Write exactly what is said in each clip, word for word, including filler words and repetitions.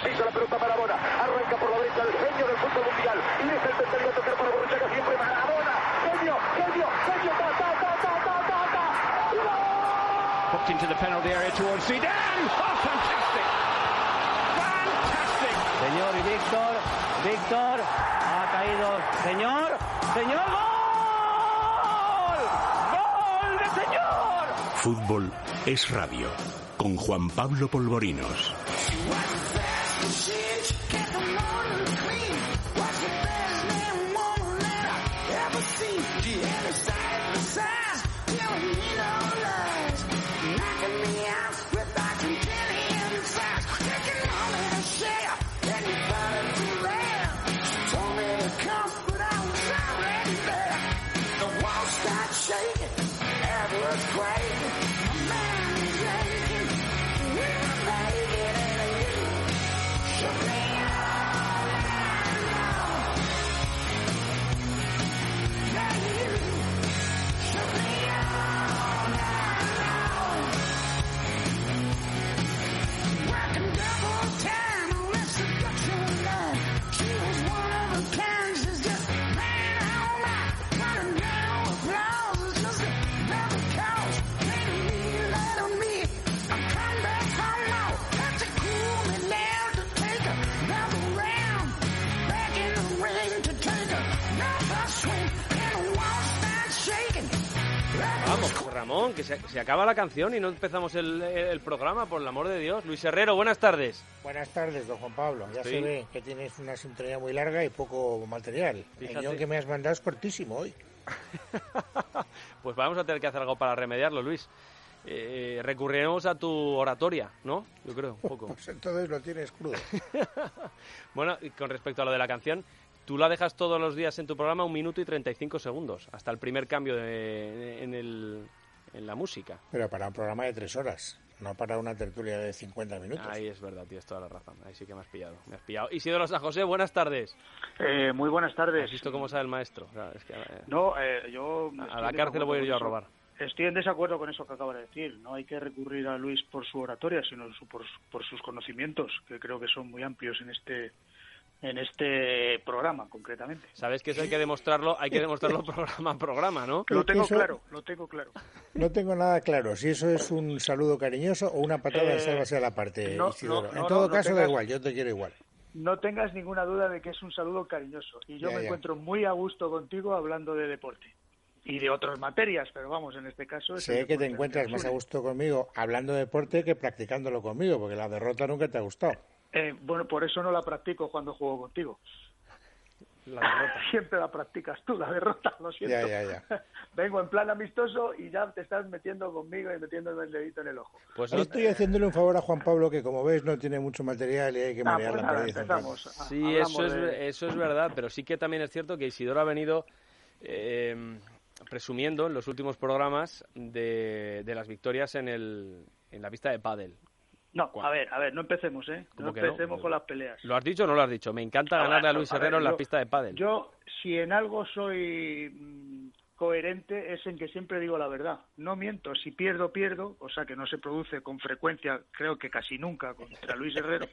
Pisa la pelota Maradona. Arranca por la derecha el genio del fútbol mundial. Y deja el tercero a tocar para Borruchaga siempre Maradona. Genio, genio, genio. Ta, ta, ta, ta, ta, ta, ta. Hooked into the penalty area towards Zidane. Oh, fantastic. Fantastic. Señor y Víctor, Víctor, ha caído. Señor, señor, gol. Gol de señor. Fútbol es radio. Con Juan Pablo Polvorinos. Ramón, que se, se acaba la canción y no empezamos el, el programa, por el amor de Dios. Luis Herrero, buenas tardes. Buenas tardes, don Juan Pablo. Ya sí. Se ve que tienes una sintonía muy larga y poco material. Fíjate. El guión que me has mandado es cortísimo hoy. Pues vamos a tener que hacer algo para remediarlo, Luis. Eh, recurriremos a tu oratoria, ¿no? Yo creo, un poco. Pues entonces lo tienes crudo. Bueno, y con respecto a lo de la canción, tú la dejas todos los días en tu programa un minuto y treinta y cinco segundos, hasta el primer cambio de, de, en, el, en la música. Pero para un programa de tres horas, no para una tertulia de cincuenta minutos. Ahí es verdad, tienes toda la razón. Ahí sí que me has pillado. Me has pillado. Isidoro San José, buenas tardes. Eh, muy buenas tardes. ¿Has visto cómo sabe el maestro? Claro, es que, eh, no, eh, yo... A la cárcel lo voy a ir yo a robar. Estoy en desacuerdo con eso que acaba de decir. No hay que recurrir a Luis por su oratoria, sino por, por sus conocimientos, que creo que son muy amplios en este... en este programa, concretamente. Sabes que eso hay que demostrarlo, hay que demostrarlo programa a programa, ¿no? Lo tengo eso, claro, lo tengo claro. No tengo nada claro, si eso es un saludo cariñoso o una patada de eh, sálvase a la parte, no, Isidoro. No, no, en todo no, caso, no tengas, da igual, yo te quiero igual. No tengas ninguna duda de que es un saludo cariñoso. Y yo ya, me ya. encuentro muy a gusto contigo hablando de deporte. Y de otras materias, pero vamos, en este caso... Es sé que te encuentras más a gusto conmigo hablando de deporte que practicándolo conmigo, porque la derrota nunca te ha gustado. Eh, bueno, por eso no la practico cuando juego contigo. La derrota. Siempre la practicas tú, la derrota, lo siento. Ya, ya, ya. Vengo en plan amistoso y ya te estás metiendo conmigo y metiéndome el dedito en el ojo. Pues no, estoy haciéndole un favor a Juan Pablo, que como ves no tiene mucho material y hay que ah, marear pues la nada, perdiz. empezamos. Sí, eso es, de... eso es verdad, pero sí que también es cierto que Isidoro ha venido eh, presumiendo en los últimos programas de, de las victorias en, el, en la pista de pádel. No, a ver, a ver, no empecemos, ¿eh? No empecemos no? con las peleas. ¿Lo has dicho o no lo has dicho? Me encanta ganarle a, ver, a Luis a Herrero ver, en la yo, pista de pádel. Yo, si en algo soy mmm, coherente, es en que siempre digo la verdad. No miento, si pierdo, pierdo, o sea que no se produce con frecuencia, creo que casi nunca, contra Luis Herrero,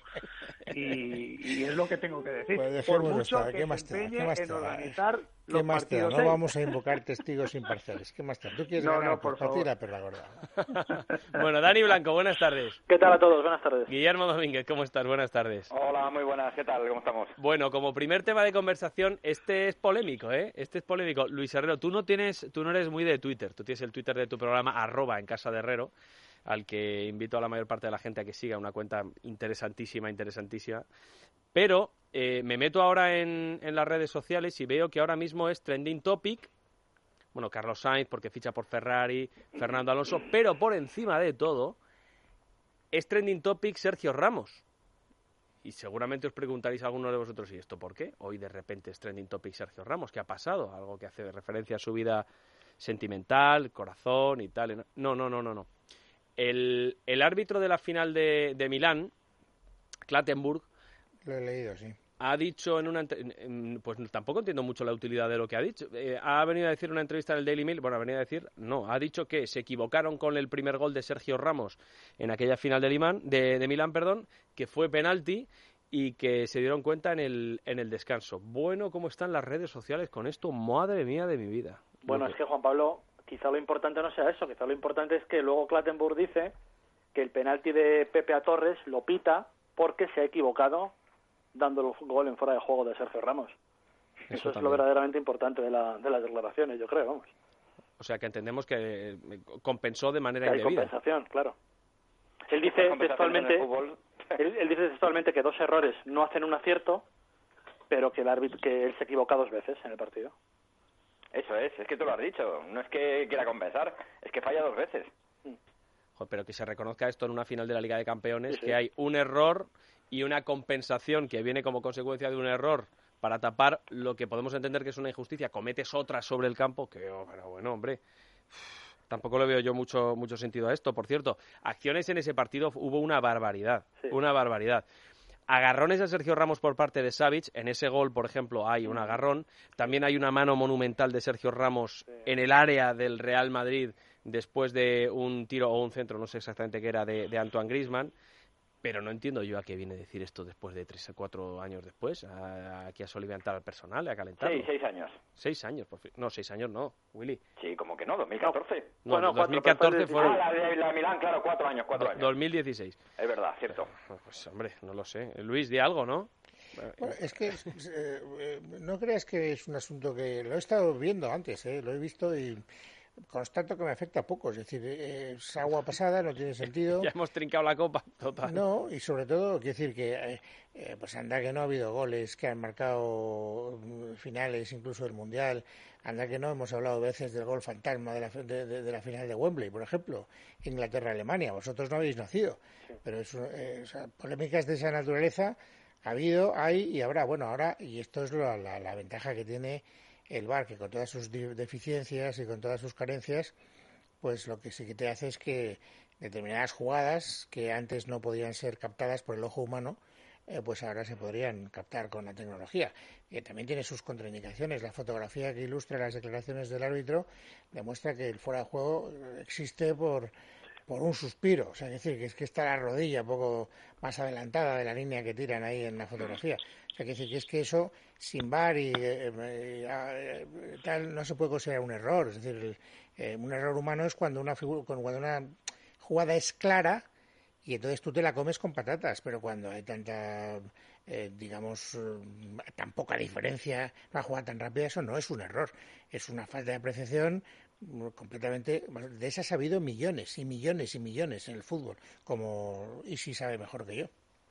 y, y es lo que tengo que decir. Pues Por mucho estar. que ¿Qué más se empeñe ¿Qué más en organizar ¿Qué los más partidos. No vamos a invocar testigos imparciales. ¿Qué más te ¿Tú quieres no, ganar? No, por pues favor. La perra gorda. Bueno, Dani Blanco, buenas tardes. ¿Qué tal a todos? Buenas tardes. Guillermo Domínguez, ¿cómo estás? Buenas tardes. Hola, muy buenas. ¿Qué tal? ¿Cómo estamos? Bueno, como primer tema de conversación, este es polémico, ¿eh? Este es polémico. Luis Herrero, tú no tienes, tú no eres muy de Twitter. Tú tienes el Twitter de tu programa, arroba en casa de Herrero, al que invito a la mayor parte de la gente a que siga, una cuenta interesantísima, interesantísima. Pero eh, me meto ahora en, en las redes sociales y veo que ahora mismo es trending topic, bueno, Carlos Sainz porque ficha por Ferrari, Fernando Alonso, pero por encima de todo es trending topic Sergio Ramos. Y seguramente os preguntaréis a alguno de vosotros, ¿y esto por qué? Hoy de repente es trending topic Sergio Ramos, ¿qué ha pasado? Algo que hace referencia a su vida sentimental, corazón y tal. No, no, no, no, no. El, el árbitro de la final de, de Milán, Clattenburg, lo he leído, sí. Ha dicho en una... Pues tampoco entiendo mucho la utilidad de lo que ha dicho. Eh, ha venido a decir en una entrevista en el Daily Mail... Bueno, ha venido a decir... No, ha dicho que se equivocaron con el primer gol de Sergio Ramos en aquella final de, Limán, de, de Milán, perdón, que fue penalti y que se dieron cuenta en el, en el descanso. Bueno, ¿cómo están las redes sociales con esto? Madre mía de mi vida. Bueno, es que Juan Pablo, quizá lo importante no sea eso, quizá lo importante es que luego Clattenburg dice que el penalti de Pepe a Torres lo pita porque se ha equivocado dando el gol en fuera de juego de Sergio Ramos. Eso, eso es también lo verdaderamente importante de, la, de las declaraciones, yo creo, vamos. O sea, que entendemos que compensó de manera que hay indebida. Compensación, claro. Él dice textualmente, él, él dice textualmente que dos errores no hacen un acierto, pero que el árbitro, que él se equivoca dos veces en el partido. Eso es, es que tú lo has dicho. No es que quiera compensar, es que falla dos veces. Joder, pero que se reconozca esto en una final de la Liga de Campeones, Sí, sí. que hay un error y una compensación que viene como consecuencia de un error para tapar lo que podemos entender que es una injusticia. Cometes otra sobre el campo, que oh, pero bueno, hombre, tampoco le veo yo mucho mucho sentido a esto. Por cierto, acciones en ese partido hubo una barbaridad, Sí. una barbaridad. Agarrones a Sergio Ramos por parte de Savic. En ese gol, por ejemplo, hay un agarrón. También hay una mano monumental de Sergio Ramos en el área del Real Madrid después de un tiro o un centro, no sé exactamente qué era, de, de Antoine Griezmann. Pero no entiendo yo a qué viene decir esto después de tres o cuatro años después, a, aquí a soliviantar al personal, a calentarlo. Seis, seis años. Seis años, por fin. No, seis años no, Willy. Sí, como que no, dos mil catorce. No, Bueno, dos mil catorce cuatro, fueron... Ah, la de la de Milán, claro, cuatro años, cuatro años. dos mil dieciséis. Es verdad, cierto. Pues hombre, no lo sé. Luis, di algo, ¿no? Bueno, es que eh, eh, no creas que es un asunto que lo he estado viendo antes, eh, lo he visto y constato que me afecta poco, es decir, eh, es agua pasada, no tiene sentido. Ya hemos trincado la copa, total. No, y sobre todo, quiero decir que, eh, eh, pues anda que no ha habido goles que han marcado mm, finales incluso del Mundial, anda que no hemos hablado veces del gol fantasma de la, de, de, de la final de Wembley, por ejemplo, Inglaterra-Alemania, vosotros no habéis nacido, sí. Pero es, eh, o sea, polémicas de esa naturaleza ha habido, hay y habrá. Bueno, ahora, y esto es la, la, la ventaja que tiene el V A R, que con todas sus deficiencias y con todas sus carencias, pues lo que sí que te hace es que determinadas jugadas que antes no podían ser captadas por el ojo humano, eh, pues ahora se podrían captar con la tecnología. Que también tiene sus contraindicaciones. La fotografía que ilustra las declaraciones del árbitro demuestra que el fuera de juego existe por por un suspiro, o sea, es decir, que es que está la rodilla un poco más adelantada de la línea que tiran ahí en la fotografía. O sea, que decir que es que eso, sin V A R y eh, eh, tal, no se puede considerar un error. Es decir, el, eh, un error humano es cuando una, figu- cuando una jugada es clara y entonces tú te la comes con patatas, pero cuando hay tanta, eh, digamos, eh, tan poca diferencia, una jugada tan rápida, eso no es un error, es una falta de apreciación completamente. De esas ha habido millones y millones y millones en el fútbol, como Isi sabe mejor que yo.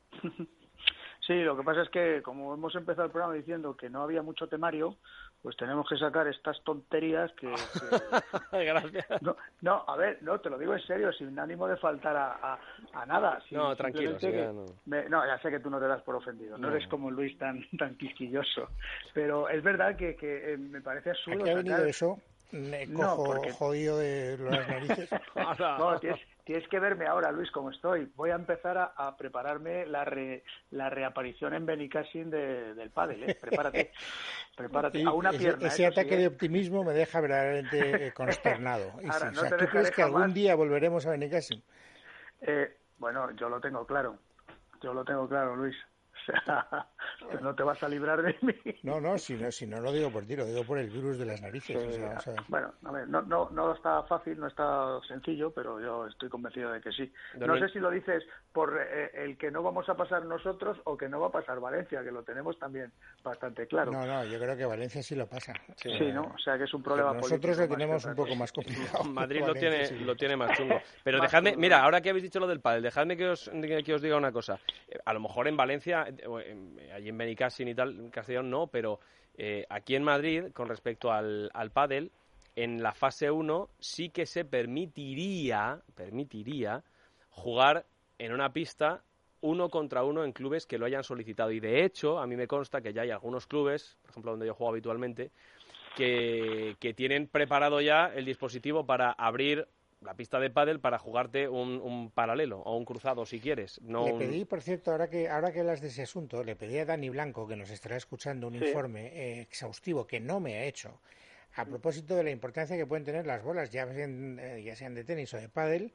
Sí, lo que pasa es que como hemos empezado el programa diciendo que no había mucho temario, pues tenemos que sacar estas tonterías que... que... Gracias. No, no, a ver, no, te lo digo en serio, sin ánimo de faltar a, a, a nada. Sin, no, tranquilo. Sí, que no. Me, no, ya sé que tú no te das por ofendido, no, no eres como Luis tan tan quisquilloso, pero es verdad que, que eh, me parece absurdo. ¿A qué ha venido sacar... eso? Me cojo no, porque... jodido de las narices. No, tienes, tienes que verme ahora, Luis, cómo estoy. Voy a empezar a, a prepararme la re, la reaparición en Benicassin de, del pádel, ¿eh? Prepárate, prepárate. Sí, a una ese, pierna. Ese ataque sí, ¿eh? de optimismo me deja verdaderamente eh, consternado. Y ahora, sí, no o sea, te ¿tú crees que jamás... algún día volveremos a Benicassin? Eh, bueno, yo lo tengo claro. Yo lo tengo claro, Luis. O sea, que no te vas a librar de mí. No, no, si no, si no lo digo por ti, lo digo por el virus de las narices. Sí, o sea, o sea... Bueno, a ver, no, no, no está fácil, no está sencillo, pero yo estoy convencido de que sí. No Dormir. sé si lo dices por eh, el que no vamos a pasar nosotros o que no va a pasar Valencia, que lo tenemos también bastante claro. No, no, yo creo que Valencia sí lo pasa. Sí, sí, ¿no? O sea, que es un problema político. Nosotros lo tenemos un poco cosa. más complicado. Madrid lo tiene, sí. lo tiene más chungo. Pero Más dejadme, chungo. mira, ahora que habéis dicho lo del pádel, dejadme que os, que os diga una cosa. Eh, A lo mejor en Valencia, eh, allí en Benicassin y tal, en Castellón no, pero eh, aquí en Madrid, con respecto al, al pádel, en la fase uno sí que se permitiría, permitiría jugar en una pista uno contra uno en clubes que lo hayan solicitado. Y de hecho, a mí me consta que ya hay algunos clubes, por ejemplo, donde yo juego habitualmente, que, que tienen preparado ya el dispositivo para abrir la pista de pádel para jugarte un, un paralelo o un cruzado si quieres. No le un... pedí, por cierto, ahora que ahora que hablas de ese asunto, le pedí a Dani Blanco, que nos estará escuchando, un Sí. informe eh, exhaustivo que no me ha hecho, a propósito de la importancia que pueden tener las bolas, ya sean, eh, ya sean de tenis o de pádel,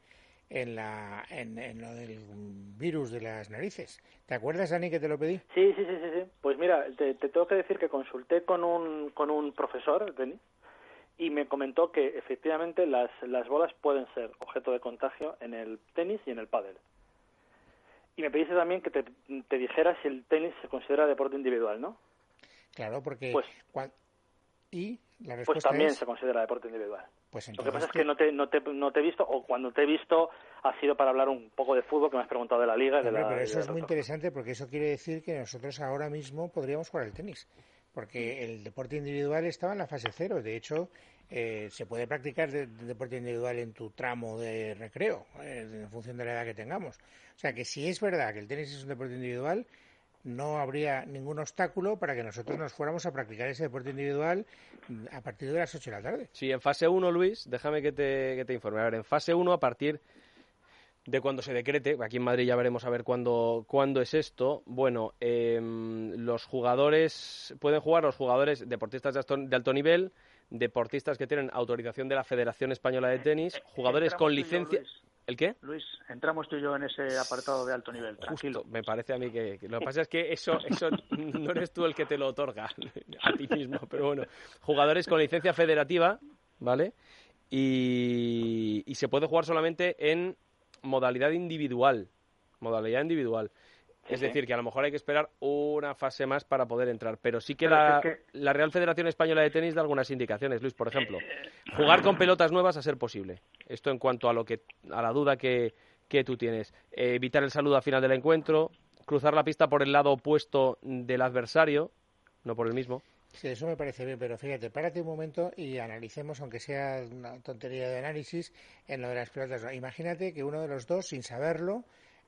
en, la, en, en lo del virus de las narices. ¿Te acuerdas, Dani, que te lo pedí? Sí, sí, sí, sí, sí. Pues mira, te, te tengo que decir que consulté con un, con un profesor, Denis, y me comentó que efectivamente las, las bolas pueden ser objeto de contagio en el tenis y en el pádel. Y me pediste también que te, te dijera si el tenis se considera deporte individual, ¿no? Claro, porque... Pues, cuan... Y la respuesta pues también es... se considera deporte individual. Pues Lo que pasa es que no te, no, te, no te he visto, o cuando te he visto ha sido para hablar un poco de fútbol, que me has preguntado de la Liga. Hombre, de la, pero eso de es muy interesante porque eso quiere decir que nosotros ahora mismo podríamos jugar al tenis. Porque el deporte individual estaba en la fase cero. De hecho, eh, se puede practicar de, de deporte individual en tu tramo de recreo, eh, en función de la edad que tengamos. O sea que si es verdad que el tenis es un deporte individual, no habría ningún obstáculo para que nosotros nos fuéramos a practicar ese deporte individual a partir de las ocho de la tarde. Sí, en fase uno, Luis, déjame que te, que te informe. A ver, en fase uno, a partir de cuando se decrete, aquí en Madrid ya veremos a ver cuándo, cuándo es esto, bueno, eh, los jugadores, pueden jugar los jugadores deportistas de alto, de alto nivel, deportistas que tienen autorización de la Federación Española de Tenis, jugadores con licencia... ¿El qué? Luis, entramos tú y yo en ese apartado de alto nivel, tranquilo. Justo, me parece a mí que, que lo que pasa es que eso, eso no eres tú el que te lo otorga a ti mismo, pero bueno, jugadores con licencia federativa, ¿vale? Y, y se puede jugar solamente en modalidad individual, modalidad individual. Sí, es sí. decir, que a lo mejor hay que esperar una fase más para poder entrar. Pero sí que, Pero la, es que... la Real Federación Española de Tenis da algunas indicaciones, Luis. Por ejemplo, jugar con pelotas nuevas a ser posible. Esto en cuanto a lo que a la duda que, que tú tienes. Eh, evitar el saludo al final del encuentro. Cruzar la pista por el lado opuesto del adversario, no por el mismo. Sí, eso me parece bien, pero fíjate, párate un momento y analicemos, aunque sea una tontería de análisis, en lo de las pelotas. Imagínate que uno de los dos, sin saberlo,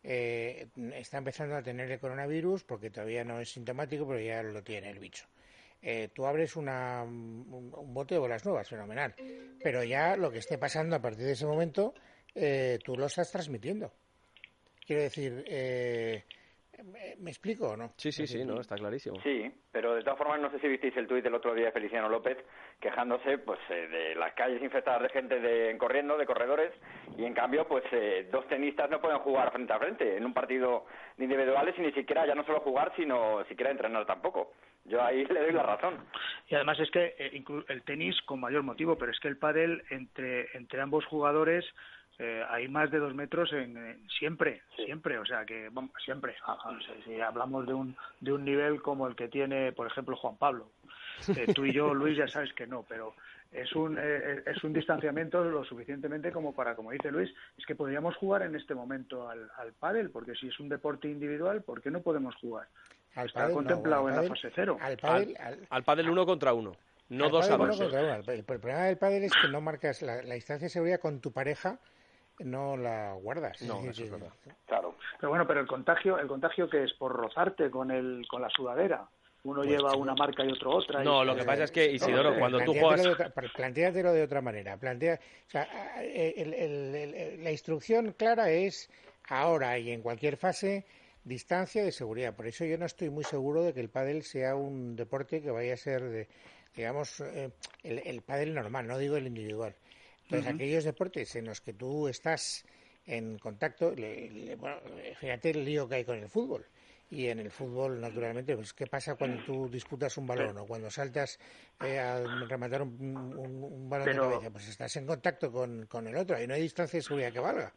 Eh, está empezando a tener el coronavirus porque todavía no es sintomático, pero ya lo tiene el bicho. Eh, tú abres una, un, un bote de bolas nuevas, fenomenal, pero ya lo que esté pasando a partir de ese momento, eh, tú lo estás transmitiendo. Quiero decir, eh, ¿me, ¿me explico o no? Sí, sí, sí, no, está clarísimo. Sí, pero de todas formas no sé si visteis el tuit del otro día de Feliciano López quejándose pues eh, de las calles infestadas de gente de, corriendo, de corredores, y en cambio pues eh, dos tenistas no pueden jugar frente a frente en un partido de individuales y ni siquiera ya no solo jugar, sino siquiera entrenar tampoco. Yo ahí le doy la razón. Y además es que eh, el tenis con mayor motivo, pero es que el pádel entre, entre ambos jugadores... Eh, hay más de dos metros en, en siempre, sí. siempre, o sea que bueno, siempre. O sea, si hablamos de un de un nivel como el que tiene, por ejemplo, Juan Pablo, eh, tú y yo, Luis, ya sabes que no, pero es un eh, es un distanciamiento lo suficientemente como para, como dice Luis, es que podríamos jugar en este momento al, al pádel, porque si es un deporte individual, ¿por qué no podemos jugar? Al Está pádel, contemplado no, en pádel, la fase cero. Al pádel, al, al pádel uno contra uno. No al dos a uno dos. Contra uno. El, el problema del pádel es que no marcas la, la distancia de seguridad con tu pareja. No la guardas. No, es eso es verdad. Claro. Pero bueno, pero el contagio, el contagio que es por rozarte con el con la sudadera. Uno pues lleva sí. una marca y otro otra. No, y lo que pasa es que, Isidoro, no, cuando tú juegas... De otra, plantéatelo de otra manera. Plantea, o sea, el, el, el, la instrucción clara es ahora y en cualquier fase distancia de seguridad. Por eso yo no estoy muy seguro de que el pádel sea un deporte que vaya a ser, de, digamos, eh, el, el pádel normal, no digo el individual. Entonces, uh-huh. aquellos deportes en los que tú estás en contacto, le, le, bueno, fíjate el lío que hay con el fútbol. Y en el fútbol, naturalmente, pues ¿qué pasa cuando tú disputas un balón sí. o cuando saltas eh, a rematar un, un, un balón Pero... de cabeza? Pues estás en contacto con, con el otro y no hay distancia de seguridad que valga.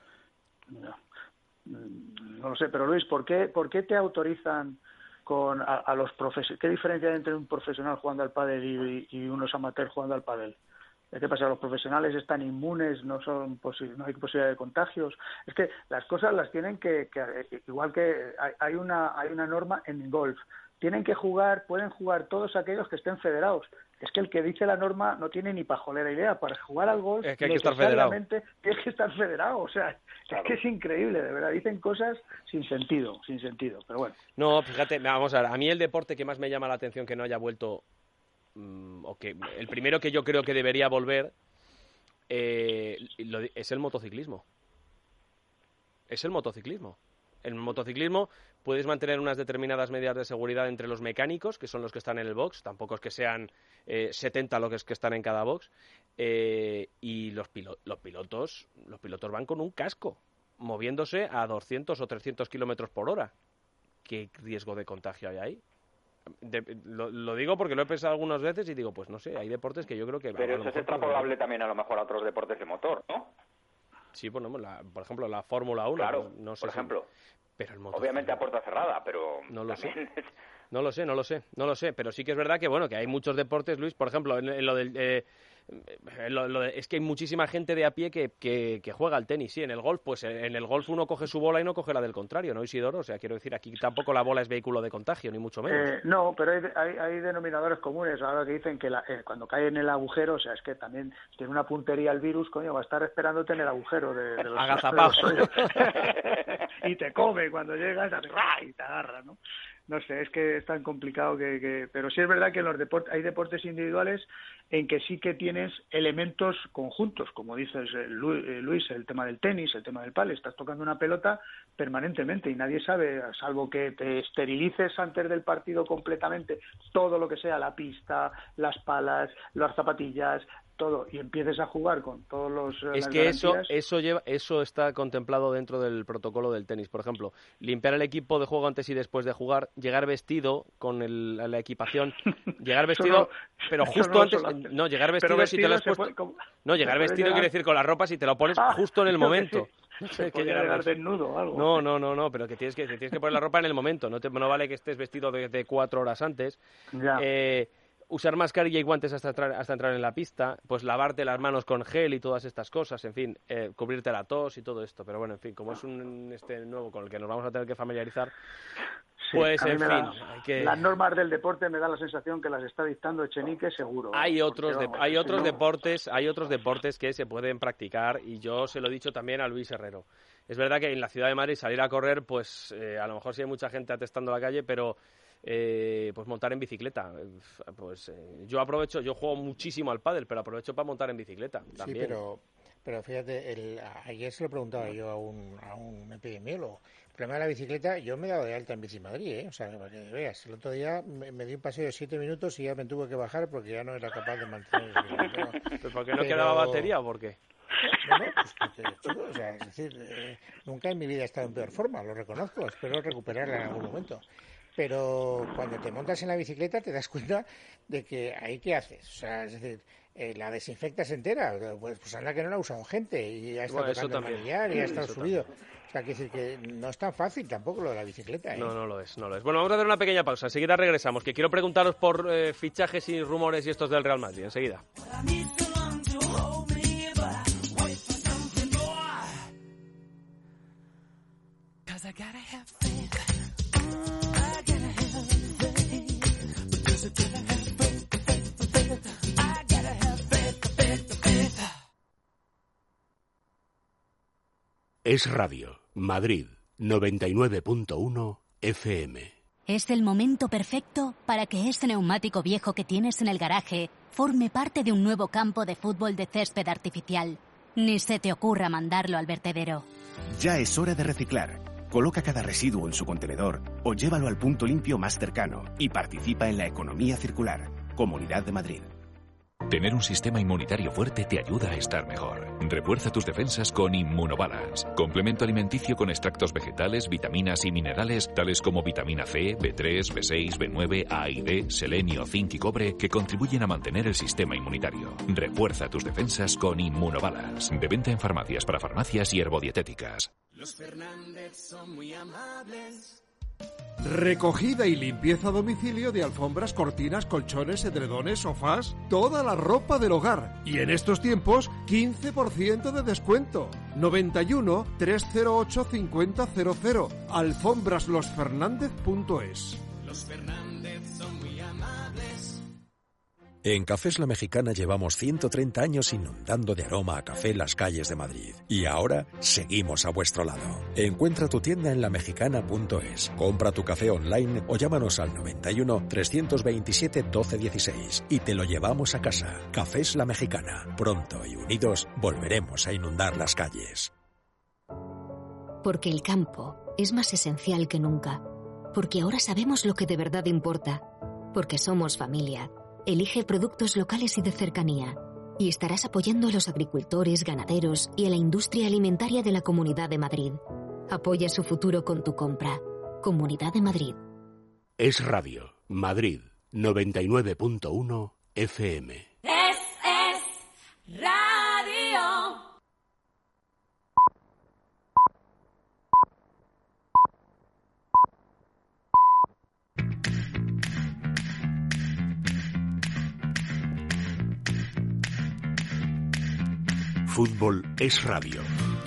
No, no lo sé, pero Luis, ¿por qué, por qué te autorizan con a, a los profesionales? ¿Qué diferencia hay entre un profesional jugando al pádel y, y unos amateurs jugando al pádel? ¿Qué pasa? Los profesionales están inmunes, no son posi- no hay posibilidad de contagios. Es que las cosas las tienen que, que igual que hay, hay una hay una norma en golf. Tienen que jugar, pueden jugar todos aquellos que estén federados. Es que el que dice la norma no tiene ni pajolera idea. Para jugar al golf es que hay que estar federado. Tienes que estar federado. O sea, claro. Es que es increíble, de verdad. Dicen cosas sin sentido, sin sentido. Pero bueno. No, fíjate, vamos a ver. A mí el deporte que más me llama la atención que no haya vuelto... o que el primero que yo creo que debería volver eh, lo, es el motociclismo. Es el motociclismo. El motociclismo puedes mantener unas determinadas medidas de seguridad entre los mecánicos, que son los que están en el box, tampoco es que sean eh, setenta los que, es que están en cada box, eh, y los, pilo- los pilotos los pilotos van con un casco, moviéndose a doscientos o trescientos kilómetros por hora. ¿Qué riesgo de contagio hay ahí? De, lo, lo digo porque lo he pensado algunas veces y digo, pues no sé, hay deportes que yo creo que... Pero eso es extrapolable también a lo mejor a otros deportes de motor, ¿no? Sí, bueno, la, por ejemplo, la Fórmula uno. Claro, pues, no sé por si, ejemplo. Pero el motor, obviamente a puerta cerrada, pero... No lo también... sé. No lo sé, no lo sé, no lo sé. Pero sí que es verdad que, bueno, que hay muchos deportes, Luis, por ejemplo, en, en lo del... Eh, Lo, lo de, es que hay muchísima gente de a pie que, que, que juega al tenis, sí, en el golf, pues en el golf uno coge su bola y no coge la del contrario, ¿no, Isidoro? O sea, quiero decir, aquí tampoco la bola es vehículo de contagio, ni mucho menos. Eh, no, pero hay, hay, hay denominadores comunes, ahora que dicen que la, eh, cuando cae en el agujero, o sea, es que también tiene una puntería el virus, coño, va a estar esperándote en el agujero de, de los... Agazapado. Y te come cuando llegas, y te agarra, ¿no? No sé, es que es tan complicado que, que... Pero sí es verdad que en los deportes hay deportes individuales en que sí que tienes elementos conjuntos, como dices Luis, el tema del tenis, el tema del pádel, estás tocando una pelota permanentemente y nadie sabe, salvo que te esterilices antes del partido completamente, todo lo que sea, la pista, las palas, las zapatillas, todo, y empieces a jugar con todos los... Es que eso eso lleva eso está contemplado dentro del protocolo del tenis. Por ejemplo, limpiar el equipo de juego antes y después de jugar, llegar vestido con el, la equipación, llegar vestido, no, pero justo no antes... Lo no, llegar vestido, vestido si te lo has puesto... Puede, no, llegar vestido llegar... quiere decir con la ropa si te lo pones ah, justo en el momento. No sé, que llegar desnudo o algo. No, no, no, no, pero que tienes que, te tienes que poner la ropa en el momento. No, te, no vale que estés vestido de, de cuatro horas antes. Ya. Eh... Usar mascarilla y guantes hasta entrar, hasta entrar en la pista, pues lavarte las manos con gel y todas estas cosas, en fin, eh, cubrirte la tos y todo esto. Pero bueno, en fin, como es un este nuevo con el que nos vamos a tener que familiarizar, sí, pues en fin. Da, hay que... Las normas del deporte me da la sensación que las está dictando Echenique seguro. Hay otros, porque, de, vamos, hay otros no... deportes, hay otros deportes que se pueden practicar y yo se lo he dicho también a Luis Herrero. Es verdad que en la ciudad de Madrid salir a correr, pues eh, a lo mejor sí hay mucha gente atestando la calle, pero Eh, pues montar en bicicleta, pues eh, yo aprovecho, yo juego muchísimo al pádel, pero aprovecho para montar en bicicleta también. Sí, pero, pero fíjate, el, ayer se lo preguntaba yo a un, a un epidemiólogo. El problema de la bicicleta, yo me he dado de alta en Bici Madrid, ¿eh? O sea, para que veas, el otro día me, me di un paseo de siete minutos y ya me tuve que bajar porque ya no era capaz de mantener el pero, ¿Pero por qué no pero... quedaba batería o por qué? No, no, pues porque, chico, o sea, es decir, eh, nunca en mi vida he estado en peor forma, lo reconozco, espero recuperarla en algún momento. Pero cuando te montas en la bicicleta te das cuenta de que ahí qué haces, o sea, es decir, eh, la desinfectas entera, pues, pues anda que no la ha usado gente y ha estado bueno, tocando el manillar y ha estado subido. O sea, quiere decir que no es tan fácil tampoco lo de la bicicleta, ¿eh? No, no lo es, no lo es. Bueno, vamos a hacer una pequeña pausa, enseguida regresamos, que quiero preguntaros por eh, fichajes y rumores y estos del Real Madrid, enseguida. Es Radio, Madrid, noventa y nueve punto uno F M. Es el momento perfecto para que ese neumático viejo que tienes en el garaje forme parte de un nuevo campo de fútbol de césped artificial. Ni se te ocurra mandarlo al vertedero. Ya es hora de reciclar. Coloca cada residuo en su contenedor o llévalo al punto limpio más cercano y participa en la economía circular. Comunidad de Madrid. Tener un sistema inmunitario fuerte te ayuda a estar mejor. Refuerza tus defensas con Immunobalance, complemento alimenticio con extractos vegetales, vitaminas y minerales tales como vitamina C, B tres, B seis, B nueve, A y D, selenio, zinc y cobre que contribuyen a mantener el sistema inmunitario. Refuerza tus defensas con Immunobalance. De venta en farmacias, para farmacias y herbodietéticas. Los Fernández son muy amables. Recogida y limpieza a domicilio de alfombras, cortinas, colchones, edredones, sofás, toda la ropa del hogar. Y en estos tiempos, quince por ciento de descuento. noventa y uno, trescientos ocho, cincuenta cero cero. alfombras los fernández punto es. Los Fernández son muy amables. En Cafés La Mexicana llevamos ciento treinta años inundando de aroma a café las calles de Madrid. Y ahora seguimos a vuestro lado. Encuentra tu tienda en lamexicana punto es. Compra tu café online o llámanos al noventa y uno, trescientos veintisiete, doce dieciséis y te lo llevamos a casa. Cafés La Mexicana. Pronto y unidos volveremos a inundar las calles. Porque el campo es más esencial que nunca. Porque ahora sabemos lo que de verdad importa. Porque somos familia. Elige productos locales y de cercanía. Y estarás apoyando a los agricultores, ganaderos y a la industria alimentaria de la Comunidad de Madrid. Apoya su futuro con tu compra. Comunidad de Madrid. Es Radio, Madrid, noventa y nueve punto uno F M. Es, es radio. Fútbol es radio.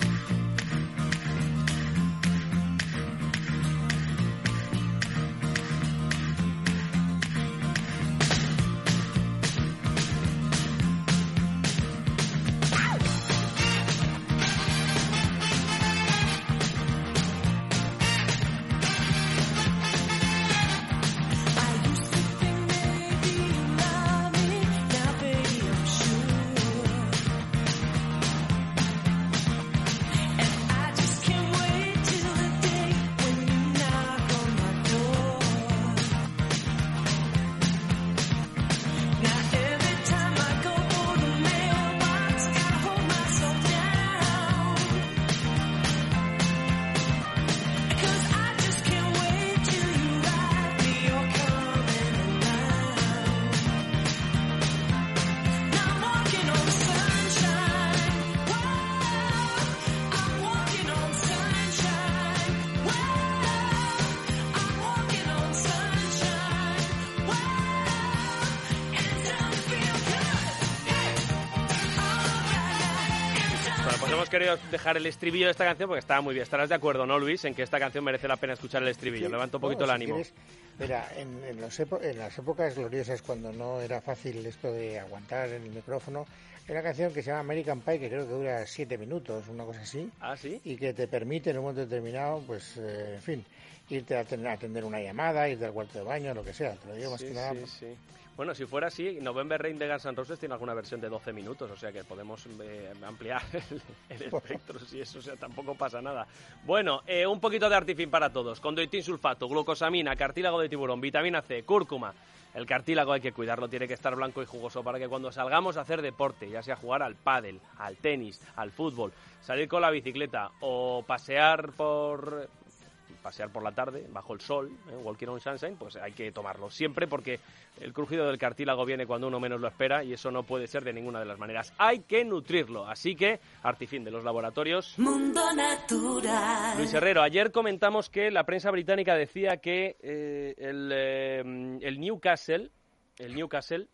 Querido dejar el estribillo de esta canción porque estaba muy bien. Estarás de acuerdo, ¿no, Luis? En que esta canción merece la pena escuchar el estribillo. Sí, Levanta un poquito no, el si ánimo. Quieres, mira, en, en, los epo en las épocas gloriosas, cuando no era fácil esto de aguantar en el micrófono, hay una canción que se llama American Pie, que creo que dura siete minutos, una cosa así. ¿Ah, sí? Y que te permite en un momento determinado, pues, eh, en fin, irte a, tener, a atender una llamada, irte al cuarto de baño, lo que sea. Te lo digo más sí, que nada. Sí, sí. Bueno, si fuera así, November Rain de Guns N' Roses tiene alguna versión de doce minutos, o sea que podemos eh, ampliar el, el espectro, si eso, o sea, tampoco pasa nada. Bueno, eh, un poquito de Artifin para todos. Condoitin sulfato, glucosamina, cartílago de tiburón, vitamina C, cúrcuma. El cartílago hay que cuidarlo, tiene que estar blanco y jugoso para que cuando salgamos a hacer deporte, ya sea jugar al pádel, al tenis, al fútbol, salir con la bicicleta o pasear por... pasear por la tarde, bajo el sol, ¿eh? Walking on sunshine, pues hay que tomarlo siempre porque el crujido del cartílago viene cuando uno menos lo espera y eso no puede ser de ninguna de las maneras. Hay que nutrirlo, así que Artifin de los laboratorios Mundo Natural. Luis Herrero, ayer comentamos que la prensa británica decía que eh, el, eh, el Newcastle, el Newcastle,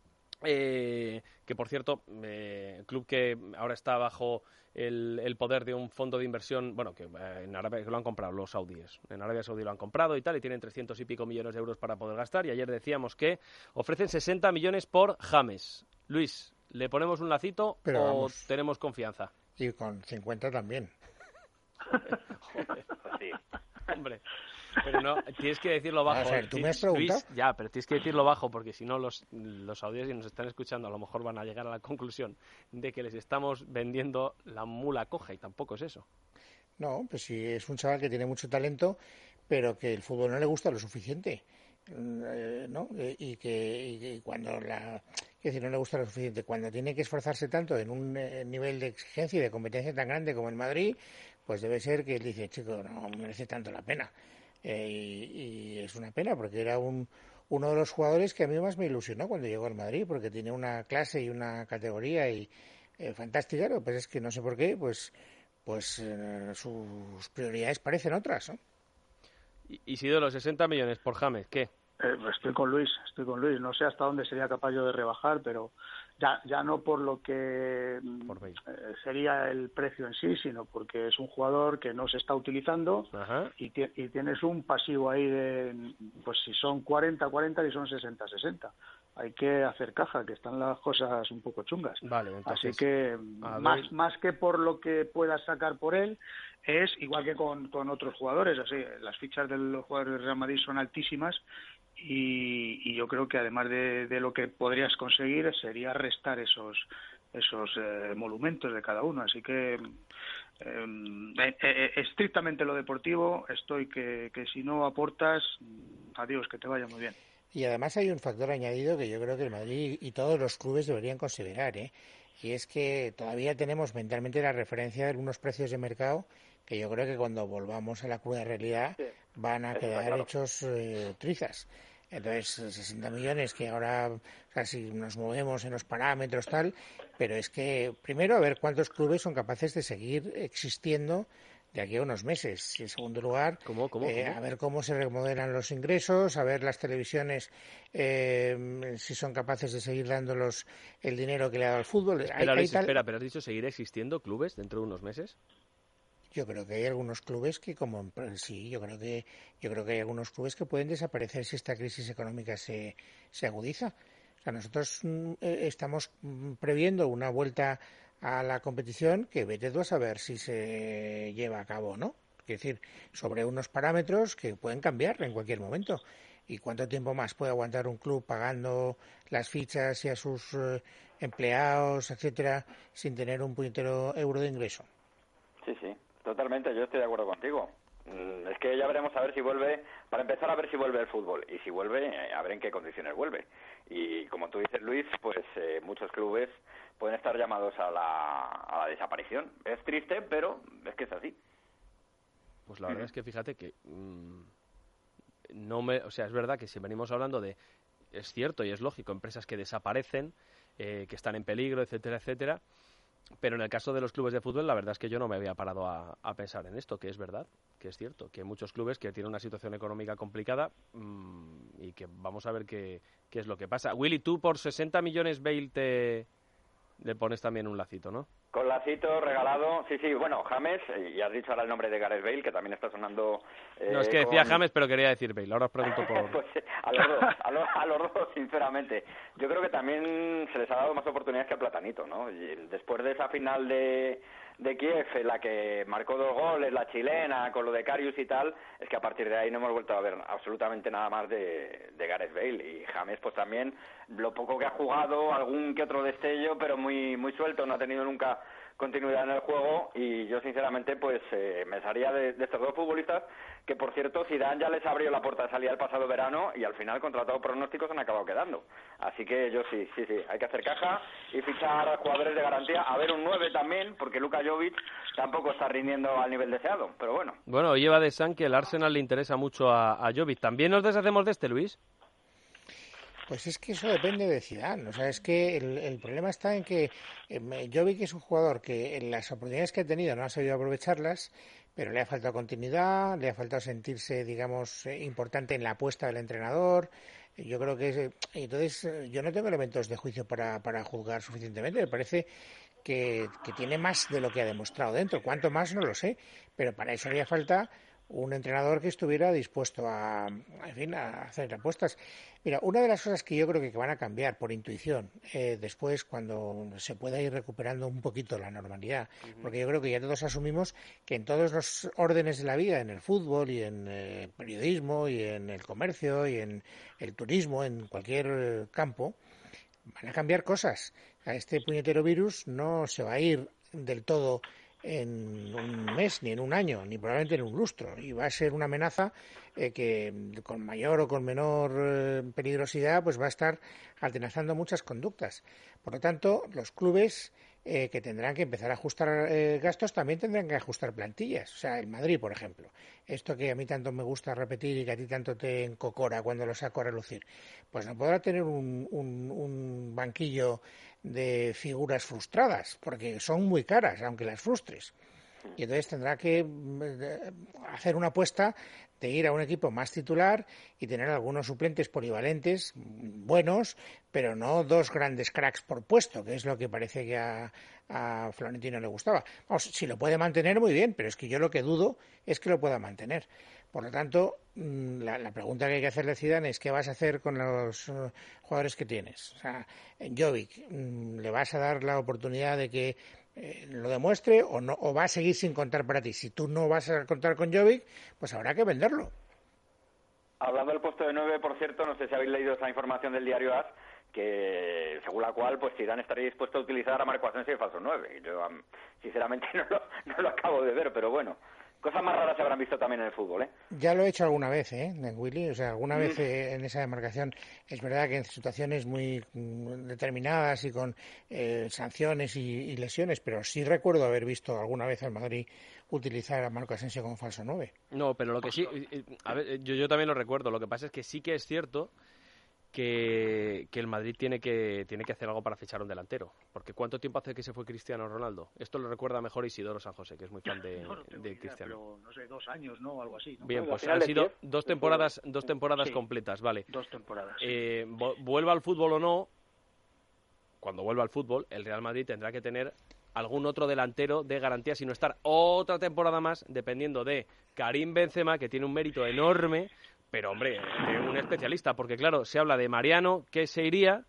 eh, que por cierto, eh, club que ahora está bajo el, el poder de un fondo de inversión, bueno, que eh, en Arabia que lo han comprado los saudíes, en Arabia Saudí lo han comprado y tal, y tienen trescientos y pico millones de euros para poder gastar, y ayer decíamos que ofrecen sesenta millones por James. Luis, ¿le ponemos un lacito Pero o vamos. tenemos confianza? Y con cincuenta también. Joder, sí. Hombre, pero no, tienes que decirlo bajo. O sea, ¿tú me has preguntado? Luis, ya, pero tienes que decirlo bajo porque si no los, los audios que nos están escuchando a lo mejor van a llegar a la conclusión de que les estamos vendiendo la mula coja y tampoco es eso. No, pues sí, es un chaval que tiene mucho talento, pero que el fútbol no le gusta lo suficiente. Eh, ¿no? Eh, y que y, y cuando la es decir, no le gusta lo suficiente, cuando tiene que esforzarse tanto en un eh, nivel de exigencia y de competencia tan grande como el Madrid, pues debe ser que él dice, chico, no merece tanto la pena. Eh, y, y es una pena porque era un uno de los jugadores que a mí más me ilusionó cuando llegó al Madrid, porque tiene una clase y una categoría y eh, fantástica, pero pues es que no sé por qué, pues pues eh, sus prioridades parecen otras, ¿no? Y, y si de los sesenta millones por James, ¿qué? Eh, estoy con Luis, estoy con Luis. No sé hasta dónde sería capaz yo de rebajar, pero ya ya no por lo que por eh, sería el precio en sí, sino porque es un jugador que no se está utilizando. Ajá. y, ti- y tienes un pasivo ahí de, pues si son cuarenta, cuarenta y son sesenta, sesenta. Hay que hacer caja, que están las cosas un poco chungas. Vale, entonces, así que a más ver. más que por lo que puedas sacar por él, es igual que con, con otros jugadores. Así, las fichas de los jugadores del Real Madrid son altísimas y, y yo creo que además de, de lo que podrías conseguir sería restar esos esos eh, monumentos de cada uno. Así que eh, eh, estrictamente lo deportivo, estoy que, que si no aportas, adiós, que te vaya muy bien. Y además hay un factor añadido que yo creo que el Madrid y todos los clubes deberían considerar, ¿eh? Y es que todavía tenemos mentalmente la referencia de algunos precios de mercado que yo creo que cuando volvamos a la cruda realidad sí, van a quedar claro. hechos eh, trizas. Entonces, sesenta millones que ahora, o sea, si nos movemos en los parámetros tal, pero es que primero a ver cuántos clubes son capaces de seguir existiendo de aquí a unos meses. Y en segundo lugar, ¿Cómo, cómo, eh, cómo? a ver cómo se remodelan los ingresos, a ver las televisiones eh, si son capaces de seguir dándolos el dinero que le ha dado al fútbol. Espera, hay, Luis, hay tal... espera, pero has dicho seguir existiendo clubes dentro de unos meses. Yo creo que hay algunos clubes que como sí, yo creo que yo creo que hay algunos clubes que pueden desaparecer si esta crisis económica se se agudiza. O sea, nosotros mm, estamos previendo una vuelta a la competición que vete tú a saber si se lleva a cabo o no. Es decir, sobre unos parámetros que pueden cambiar en cualquier momento. ¿Y cuánto tiempo más puede aguantar un club pagando las fichas y a sus eh, empleados, etcétera, sin tener un puñetero euro de ingreso? Sí, sí. Totalmente, yo estoy de acuerdo contigo. Es que ya veremos a ver si vuelve, para empezar a ver si vuelve el fútbol, y si vuelve, a ver en qué condiciones vuelve. Y como tú dices, Luis, pues eh, muchos clubes pueden estar llamados a la, a la desaparición. Es triste, pero es que es así. Pues la verdad mm. es que fíjate que mmm, no me, o sea, es verdad que si venimos hablando de, es cierto y es lógico, empresas que desaparecen, eh, que están en peligro, etcétera, etcétera. Pero en el caso de los clubes de fútbol, la verdad es que yo no me había parado a, a pensar en esto, que es verdad, que es cierto, que hay muchos clubes que tienen una situación económica complicada mmm, y que vamos a ver qué, qué es lo que pasa. Willy, tú por sesenta millones Bale te le pones también un lacito, ¿no? Con lacito, regalado, sí, sí, bueno, James, y has dicho ahora el nombre de Gareth Bale, que también está sonando... Eh, no, es que decía con... James, pero quería decir Bale, ahora os pregunto por... pues, a los dos, a los, a los dos, sinceramente. Yo creo que también se les ha dado más oportunidades que a Platanito, ¿no? Y después de esa final de, de Kiev, en la que marcó dos goles, la chilena, con lo de Karius y tal, es que a partir de ahí no hemos vuelto a ver absolutamente nada más de, de Gareth Bale. Y James, pues también, lo poco que ha jugado, algún que otro destello, pero muy, muy suelto, no ha tenido nunca continuidad en el juego, y yo sinceramente pues eh, me salía de, de estos dos futbolistas que, por cierto, Zidane ya les abrió la puerta de salida el pasado verano y al final, contra todo pronóstico, se han acabado quedando. Así que yo sí, sí, sí, hay que hacer caja y fichar jugadores de garantía, a ver un nueve también, porque Luka Jovic tampoco está rindiendo al nivel deseado, pero bueno. Bueno, lleva de San que el Arsenal le interesa mucho a, a Jovic. ¿También nos deshacemos de este, Luis? Pues es que eso depende de Zidane. O sea, es que el, el problema está en que eh, Jovic es un jugador que en las oportunidades que ha tenido no ha sabido aprovecharlas, pero le ha faltado continuidad, le ha faltado sentirse, digamos, eh, importante en la apuesta del entrenador. Yo creo que es, eh, entonces eh, yo no tengo elementos de juicio para, para juzgar suficientemente. Me parece que, que tiene más de lo que ha demostrado dentro. Cuánto más no lo sé, pero para eso haría falta un entrenador que estuviera dispuesto a, en fin, a hacer apuestas. Mira, una de las cosas que yo creo que van a cambiar por intuición eh, después, cuando se pueda ir recuperando un poquito la normalidad, uh-huh. porque yo creo que ya todos asumimos que en todos los órdenes de la vida, en el fútbol y en el periodismo y en el comercio y en el turismo, en cualquier campo, van a cambiar cosas. Este puñetero virus no se va a ir del todo en un mes, ni en un año, ni probablemente en un lustro, y va a ser una amenaza eh, que con mayor o con menor eh, peligrosidad pues va a estar atenazando muchas conductas. Por lo tanto, los clubes eh, que tendrán que empezar a ajustar eh, gastos también tendrán que ajustar plantillas. O sea, el Madrid, por ejemplo, esto que a mí tanto me gusta repetir y que a ti tanto te encocora cuando lo saco a relucir, pues no podrá tener un, un, un banquillo de figuras frustradas, porque son muy caras, aunque las frustres. Y entonces tendrá que hacer una apuesta de ir a un equipo más titular y tener algunos suplentes polivalentes buenos, pero no dos grandes cracks por puesto, que es lo que parece que a, a Florentino le gustaba. Vamos, si lo puede mantener, muy bien, pero es que yo lo que dudo es que lo pueda mantener. Por lo tanto, la, la pregunta que hay que hacerle a Zidane es ¿qué vas a hacer con los uh, jugadores que tienes? O sea, en Jovic, ¿le vas a dar la oportunidad de que eh, lo demuestre o no, o va a seguir sin contar para ti? Si tú no vas a contar con Jovic, pues habrá que venderlo. Hablando del puesto de nueve, por cierto, no sé si habéis leído esa información del diario A S, que según la cual pues Zidane estaría dispuesto a utilizar a Marco Asensio de falso nueve. Yo um, sinceramente no lo, no lo acabo de ver, pero bueno, cosas más raras se habrán visto también en el fútbol, ¿eh? Ya lo he hecho alguna vez, ¿eh, Willy? O sea, alguna Mm. vez eh, en esa demarcación. Es verdad que en situaciones muy mm, determinadas y con eh, sanciones y, y lesiones, pero sí recuerdo haber visto alguna vez al Madrid utilizar a Marco Asensio como falso nueve. No, pero lo que sí, eh, a ver, yo, yo también lo recuerdo. Lo que pasa es que sí que es cierto que, que el Madrid tiene que tiene que hacer algo para fichar un delantero. Porque ¿cuánto tiempo hace que se fue Cristiano Ronaldo? Esto lo recuerda mejor Isidoro San José, que es muy fan de, No, no tengo de idea, Cristiano. pero no sé, dos años, ¿no? O algo así, ¿no? Bien, Bueno, pues al final han de sido Kiev, dos de temporadas, fútbol. dos temporadas Sí. completas, vale. Dos temporadas. sí. Eh, vo- vuelva al fútbol o no, cuando vuelva al fútbol, el Real Madrid tendrá que tener algún otro delantero de garantía, sino estar otra temporada más dependiendo de Karim Benzema, que tiene un mérito enorme, pero hombre, de un especialista, porque claro, se habla de Mariano, que se iría,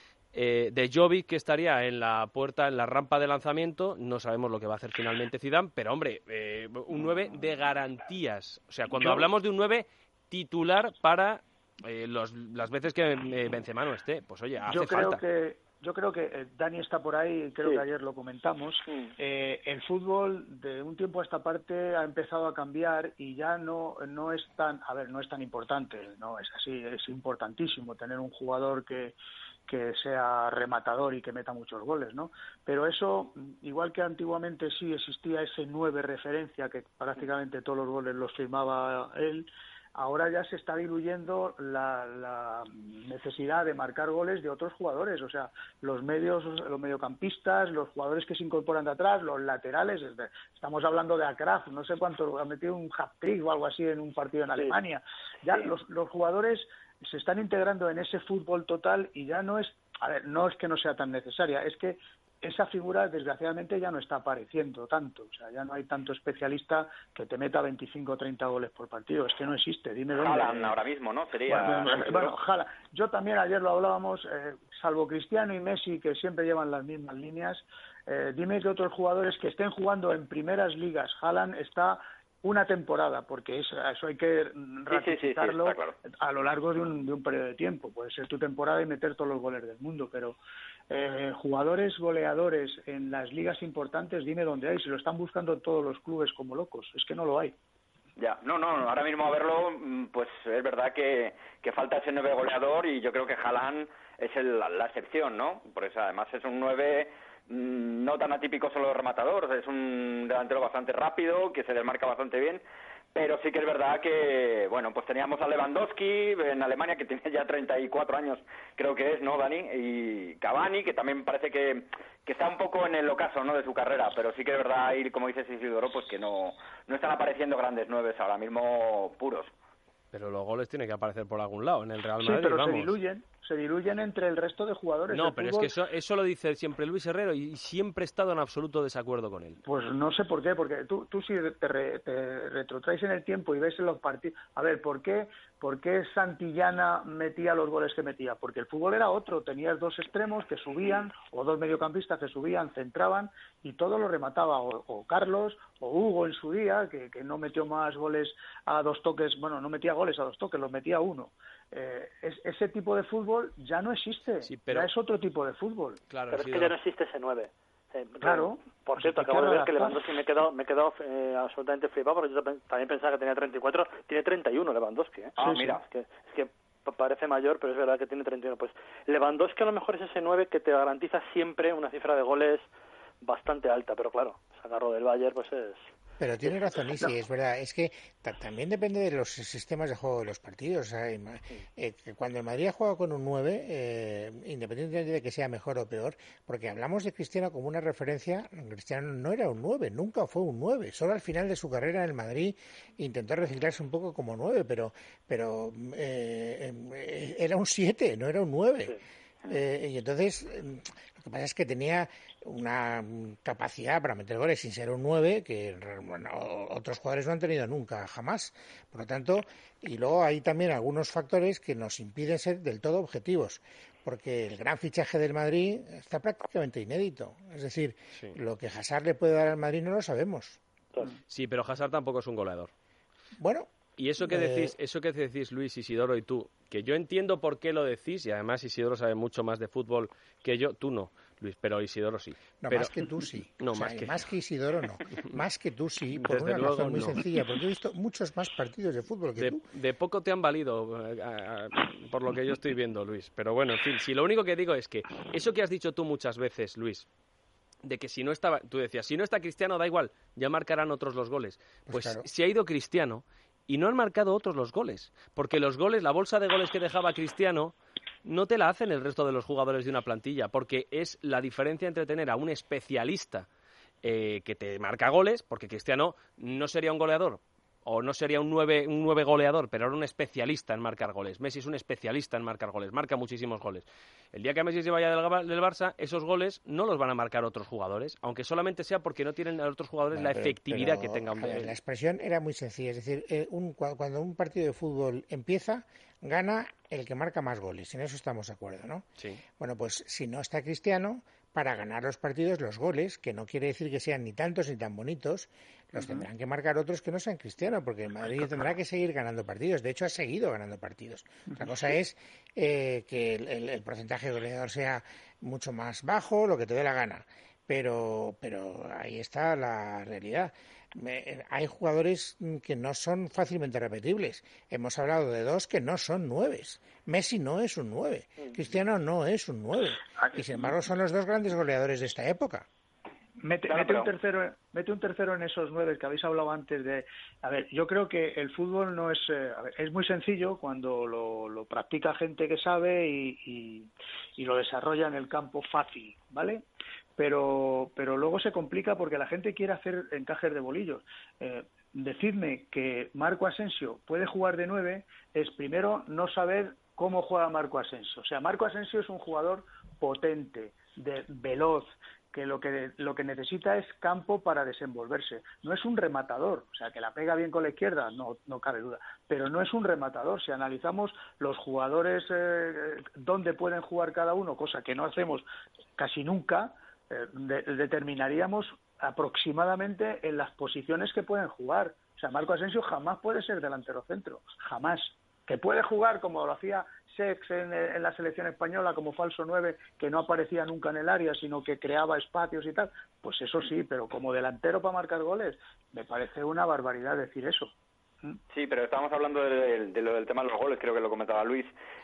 eh, de Jovic, que estaría en la puerta, en la rampa de lanzamiento, no sabemos lo que va a hacer finalmente Zidane, pero hombre, eh, un nueve de garantías, o sea, cuando Yo- hablamos de un nueve titular para eh, los, las veces que eh, Benzema no esté, pues oye, hace Yo creo falta. que yo creo que eh, Dani está por ahí, creo Sí. que ayer lo comentamos. Mm. Eh, el fútbol de un tiempo a esta parte ha empezado a cambiar y ya no no es tan, a ver, no es tan importante, no es así, es importantísimo tener un jugador que que sea rematador y que meta muchos goles, ¿no? Pero eso, igual que antiguamente sí existía ese nueve referencia que prácticamente todos los goles los firmaba él, ahora ya se está diluyendo la, la necesidad de marcar goles de otros jugadores, o sea, los medios, los mediocampistas, los jugadores que se incorporan de atrás, los laterales, es de- estamos hablando de Akraf, no sé cuánto, ha metido un hat-trick o algo así en un partido en Alemania. Ya los, los jugadores se están integrando en ese fútbol total y ya no es, a ver, no es que no sea tan necesaria, es que esa figura desgraciadamente ya no está apareciendo tanto, o sea, ya no hay tanto especialista que te meta veinticinco o treinta goles por partido, es que no existe, dime dónde. Haaland ahora mismo, ¿no? Sería... Bueno, bueno, bueno, Haaland. Yo también ayer lo hablábamos, eh, salvo Cristiano y Messi, que siempre llevan las mismas líneas, eh, dime que otros jugadores que estén jugando en primeras ligas, Haaland está una temporada, porque es- eso hay que ratificarlo está claro. a lo largo de un, de un periodo de tiempo. Puede ser tu temporada y meter todos los goles del mundo, pero eh, jugadores goleadores en las ligas importantes, dime dónde hay. Si lo están buscando todos los clubes como locos, es que no lo hay. Ya, no, no, ahora mismo a verlo, mm, pues es verdad que, que falta ese nueve goleador y yo creo que Haaland es el- la excepción, ¿no? Por eso además es un nueve mm, no tan atípico solo rematador, es un delantero bastante rápido, que se desmarca bastante bien, pero sí que es verdad que, bueno, pues teníamos a Lewandowski en Alemania, que tiene ya treinta y cuatro años, creo que es, ¿no, Dani? Y Cavani, que también parece que, que está un poco en el ocaso, ¿no?, de su carrera, pero sí que es verdad, y como dice Isidoro, pues que no, no están apareciendo grandes nueves ahora mismo puros. Pero los goles tienen que aparecer por algún lado en el Real Sí, Madrid, pero vamos. se diluyen, se diluyen entre el resto de jugadores. No, El pero es fútbol- que eso, eso lo dice siempre Luis Herrero y siempre he estado en absoluto desacuerdo con él. Pues no sé por qué, porque tú, tú si te, re- te retrotraes en el tiempo y ves en los partidos... A ver, ¿por qué, ¿por qué Santillana metía los goles que metía? Porque el fútbol era otro, tenías dos extremos que subían, o dos mediocampistas que subían, centraban, y todo lo remataba, o, o Carlos, o Hugo en su día, que, que no metió más goles a dos toques, bueno, no metía goles a dos toques, los metía a uno. Eh, es- ese tipo de fútbol ya no existe, pero- ya es otro tipo de fútbol. Claro, Pero es que ya no existe ese nueve. Eh, Claro. Por cierto, Hay que acabo de ver que adaptar. Lewandowski me he quedado, me he quedado eh, absolutamente flipado porque yo también también pensaba que tenía treinta y cuatro, tiene treinta y uno Lewandowski. ¿eh? Ah, mira. Es que, es que pa- parece mayor, pero es verdad que tiene treinta y uno. Pues Lewandowski a lo mejor es ese nueve que te garantiza siempre una cifra de goles bastante alta, pero claro, sacarlo del Bayern pues es... Pero tiene razón, y sí, es verdad. Es que ta- también depende de los sistemas de juego de los partidos. O sea, ima- eh, que cuando el Madrid ha jugado con un nueve, eh, independientemente de que sea mejor o peor, porque hablamos de Cristiano como una referencia, Cristiano no era un nueve, nunca fue un nueve. Solo al final de su carrera en el Madrid intentó reciclarse un poco como nueve, pero, pero eh, eh, era un siete, no era un nueve. Eh, y entonces, eh, lo que pasa es que tenía una mm, capacidad para meter goles sin ser un nueve que bueno, otros jugadores no han tenido nunca, jamás. Por lo tanto, y luego hay también algunos factores que nos impiden ser del todo objetivos, porque el gran fichaje del Madrid está prácticamente inédito. Es decir, Sí. lo que Hazard le puede dar al Madrid no lo sabemos. Sí, pero Hazard tampoco es un goleador. Bueno, Y eso que decís, eso que decís Luis, Isidoro y tú, que yo entiendo por qué lo decís, y además Isidoro sabe mucho más de fútbol que yo, tú no, Luis, pero Isidoro sí. No, pero, más que tú sí. No, o sea, más, que... más que Isidoro no. Más que tú sí, por Desde una luego, razón muy no. sencilla, porque he visto muchos más partidos de fútbol que de, tú. De poco te han valido, eh, eh, por lo que yo estoy viendo, Luis. Pero bueno, en fin, si lo único que digo es que eso que has dicho tú muchas veces, Luis, de que si no estaba, tú decías, si no está Cristiano, da igual, ya marcarán otros los goles. Pues, Pues claro. si ha ido Cristiano y no han marcado otros los goles, porque los goles, la bolsa de goles que dejaba Cristiano, no te la hacen el resto de los jugadores de una plantilla, porque es la diferencia entre tener a un especialista eh, que te marca goles, porque Cristiano no sería un goleador, o no sería un nueve, un nueve goleador, pero era un especialista en marcar goles. Messi es un especialista en marcar goles, marca muchísimos goles. El día que Messi se vaya del, del Barça, esos goles no los van a marcar otros jugadores, aunque solamente sea porque no tienen a otros jugadores Bueno, la pero, efectividad pero, que tenga un... A ver, la expresión era muy sencilla, es decir, eh, un, cuando un partido de fútbol empieza, gana el que marca más goles, en eso estamos de acuerdo, ¿no? Sí. Bueno, pues si no está Cristiano, para ganar los partidos, los goles, que no quiere decir que sean ni tantos ni tan bonitos, los uh-huh. tendrán que marcar otros que no sean Cristiano, porque el Madrid tendrá que seguir ganando partidos. De hecho, ha seguido ganando partidos. Otra cosa es eh, que el, el, el porcentaje de goleador sea mucho más bajo, lo que te dé la gana. Pero, pero ahí está la realidad. Me, hay jugadores que no son fácilmente repetibles. Hemos hablado de dos que no son nueves. Messi no es un nueve. Cristiano no es un nueve. Y sin embargo son los dos grandes goleadores de esta época. Mete, Claro, mete, pero... un tercero, mete un tercero en esos nueve que habéis hablado antes de... A ver, yo creo que el fútbol no es... Eh, a ver, es muy sencillo cuando lo, lo practica gente que sabe y, y, y lo desarrolla en el campo fácil, ¿vale? Pero, pero luego se complica porque la gente quiere hacer encajes de bolillos. Eh, decidme que Marco Asensio puede jugar de nueve es primero no saber cómo juega Marco Asensio. O sea, Marco Asensio es un jugador potente, de, veloz, que lo que lo que necesita es campo para desenvolverse. No es un rematador, o sea, que la pega bien con la izquierda, no no cabe duda, pero no es un rematador. Si analizamos los jugadores eh, dónde pueden jugar cada uno, cosa que no hacemos casi nunca, eh, de, determinaríamos aproximadamente en las posiciones que pueden jugar. O sea, Marco Asensio jamás puede ser delantero centro, jamás. Que puede jugar como lo hacía Sex en, en la selección española como falso nueve, que no aparecía nunca en el área, sino que creaba espacios y tal, pues eso sí, pero como delantero para marcar goles, me parece una barbaridad decir eso. Sí, pero estábamos hablando de, de, de lo del tema de los goles, creo que lo comentaba Luis.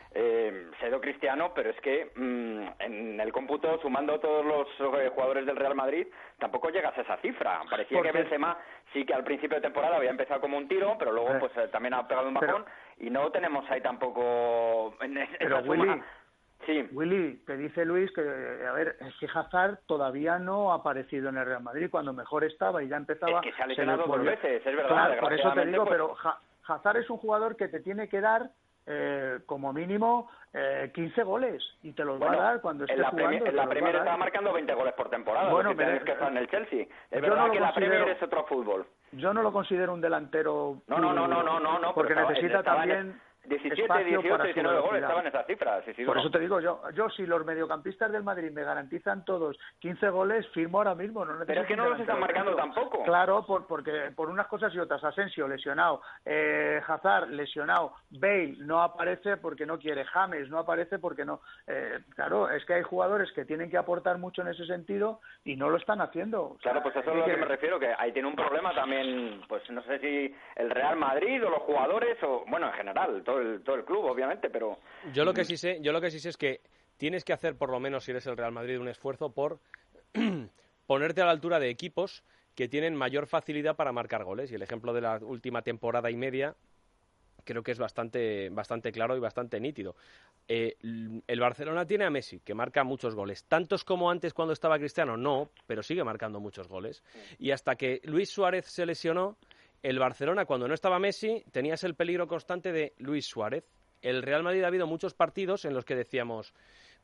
Eh, se ha ido Cristiano, pero es que mmm, en el cómputo, sumando todos los eh, jugadores del Real Madrid, tampoco llegas a esa cifra. Parecía que Benzema sí que al principio de temporada había empezado como un tiro, pero luego pues eh, también ha pegado un bajón, pero, y no tenemos ahí tampoco en esa pero suma. Willy, sí. Willy, te dice Luis que, a ver, es que Hazard todavía no ha aparecido en el Real Madrid, cuando mejor estaba y ya empezaba... Es que se ha lesionado dos veces, es verdad. Claro, por eso te digo, pues... pero Hazard es un jugador que te tiene que dar Eh, como mínimo eh, quince goles y te los bueno, va a dar cuando esté en la jugando. Premier, en la Premier está marcando veinte goles por temporada, bueno, si pero, tienes que estar en el Chelsea. Es yo verdad no que lo la Premier considero, es otro fútbol. Yo no lo considero un delantero. No, no, no, no, no, no, no porque estaba, necesita también diecisiete, dieciocho, diecinueve goles estaban esas cifras. Sí, sí, Por no. eso te digo, yo yo si los mediocampistas del Madrid me garantizan todos quince goles, firmo ahora mismo. No pero es que no los están marcando tampoco. Claro, por, porque por unas cosas y otras. Asensio lesionado, eh, Hazard lesionado, Bale no aparece porque no quiere, James no aparece porque no. Eh, claro, es que hay jugadores que tienen que aportar mucho en ese sentido y no lo están haciendo. O sea, claro, pues eso es a lo que me refiero, que ahí tiene un problema también, pues no sé si el Real Madrid o los jugadores o, bueno, en general, todo el, todo el club, obviamente, pero... Yo lo que sí sé, yo lo que sí sé es que tienes que hacer, por lo menos si eres el Real Madrid, un esfuerzo por ponerte a la altura de equipos que tienen mayor facilidad para marcar goles. Y el ejemplo de la última temporada y media creo que es bastante, bastante claro y bastante nítido. Eh, el Barcelona tiene a Messi, que marca muchos goles. ¿Tantos como antes cuando estaba Cristiano? No, pero sigue marcando muchos goles. Y hasta que Luis Suárez se lesionó, el Barcelona, cuando no estaba Messi, tenías el peligro constante de Luis Suárez. El Real Madrid ha habido muchos partidos en los que decíamos,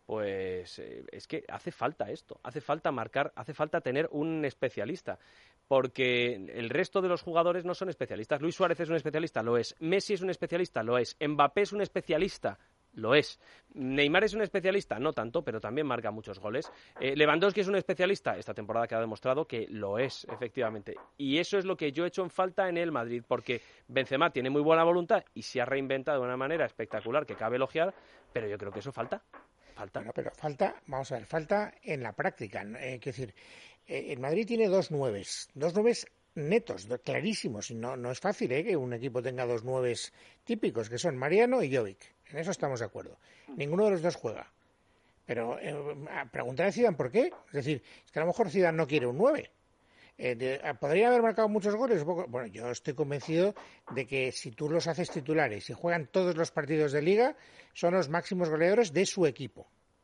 pues eh, es que hace falta esto, hace falta marcar, hace falta tener un especialista, porque el resto de los jugadores no son especialistas. Luis Suárez es un especialista, lo es. Messi es un especialista, lo es. Mbappé es un especialista, Lo es. ¿Neymar es un especialista? No tanto, pero también marca muchos goles. Eh, ¿Lewandowski es un especialista? Esta temporada que ha demostrado que lo es, efectivamente. Y eso es lo que yo he hecho en falta en el Madrid, porque Benzema tiene muy buena voluntad y se ha reinventado de una manera espectacular que cabe elogiar, pero yo creo que eso falta. Falta. Bueno, pero falta, vamos a ver, falta en la práctica. Eh, quiero decir, eh, el Madrid tiene dos nueves, dos nueves netos, clarísimos, y no, no es fácil ¿eh? que un equipo tenga dos nueves típicos, que son Mariano y Jovic. En eso estamos de acuerdo. Ninguno de los dos juega. Pero eh, preguntar a Zidane por qué. Es decir, es que a lo mejor Zidane no quiere un nueve. Eh, de, ¿Podría haber marcado muchos goles? Bueno, yo estoy convencido de que si tú los haces titulares y juegan todos los partidos de Liga, son los máximos goleadores de su equipo.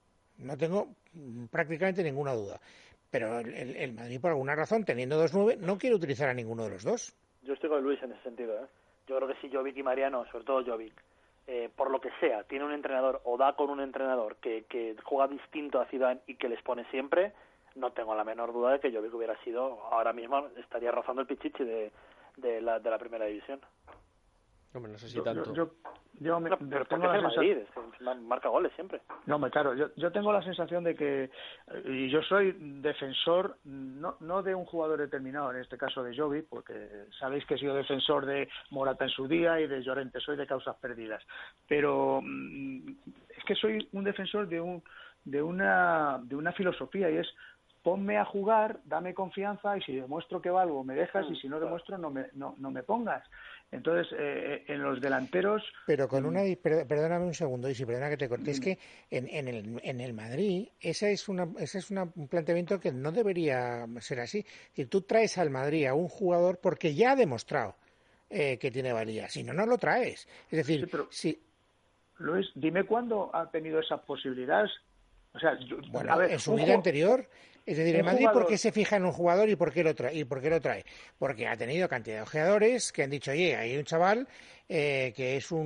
No tengo prácticamente ninguna duda. Pero el, el, el Madrid, por alguna razón, teniendo dos nueve, no quiere utilizar a ninguno de los dos. Yo estoy con Luis en ese sentido. ¿eh? Yo creo que si Jovic y Mariano, sobre todo Jovic, eh, por lo que sea, tiene un entrenador o da con un entrenador que, que juega distinto a Zidane y que les pone siempre, no tengo la menor duda de que Jovic hubiera sido, ahora mismo estaría rozando el pichichi de, de, la, de la primera división. Hombre, no sé si yo, tanto. Yo, yo, yo me, no, pero tengo porque la es el Madrid, es, marca goles siempre. No, me claro, yo, yo tengo la sensación de que, y yo soy defensor, no, no de un jugador determinado, en este caso de Jovic, porque sabéis que he sido defensor de Morata en su día y de Llorente, soy de causas perdidas, pero mm, es que soy un defensor de un de una de una filosofía, y es: ponme a jugar, dame confianza, y si demuestro que valgo me dejas, y si no demuestro no me no, no me pongas. Entonces, eh, en los delanteros... Pero con una... Perdóname un segundo, y si perdona que te corte, es que en, en, el, en el Madrid esa es una ese es una, un planteamiento que no debería ser así. Es decir, tú traes al Madrid a un jugador porque ya ha demostrado eh, que tiene valía. Si no, no lo traes. Es decir, sí, pero, si... Luis, dime cuándo ha tenido esas posibilidades. O sea, yo, bueno, a ver, en su vida anterior... Es decir, el Madrid, ¿por qué se fija en un jugador y por qué lo trae? ¿Y por qué lo trae? Porque ha tenido cantidad de ojeadores que han dicho: oye, hay un chaval eh, que es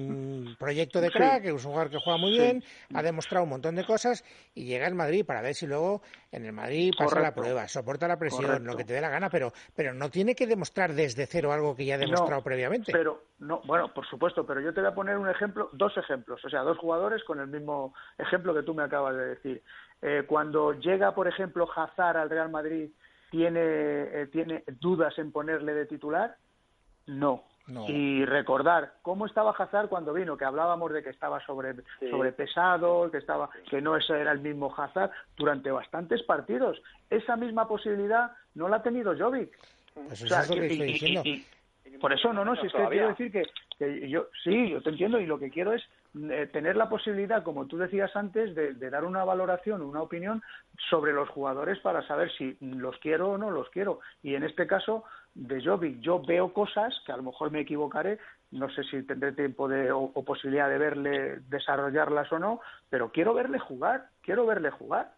un proyecto de crack, que es un jugador que juega muy sí. bien, ha demostrado un montón de cosas, y llega al Madrid para ver si luego en el Madrid pasa Correcto. la prueba, soporta la presión, Correcto. lo que te dé la gana, pero pero no tiene que demostrar desde cero algo que ya ha demostrado no, previamente. Pero no, bueno, por supuesto, pero yo te voy a poner un ejemplo, dos ejemplos, o sea, dos jugadores con el mismo ejemplo que tú me acabas de decir. Eh, cuando llega, por ejemplo, Hazard al Real Madrid, ¿tiene, eh, ¿tiene dudas en ponerle de titular? No. no. Y recordar cómo estaba Hazard cuando vino, que hablábamos de que estaba sobre, sí. sobrepesado, que estaba que no ese era el mismo Hazard durante bastantes partidos. Esa misma posibilidad no la ha tenido Jovic. Pues o sea, eso es lo que estoy diciendo. Y, y, y, por eso no, no, si es que quiero decir que, que yo sí, yo te entiendo, y lo que quiero es eh, tener la posibilidad, como tú decías antes, de, de dar una valoración, una opinión sobre los jugadores para saber si los quiero o no los quiero. Y en este caso de Jovic, yo veo cosas que a lo mejor me equivocaré, no sé si tendré tiempo de, o, o posibilidad de verle desarrollarlas o no, pero quiero verle jugar, quiero verle jugar.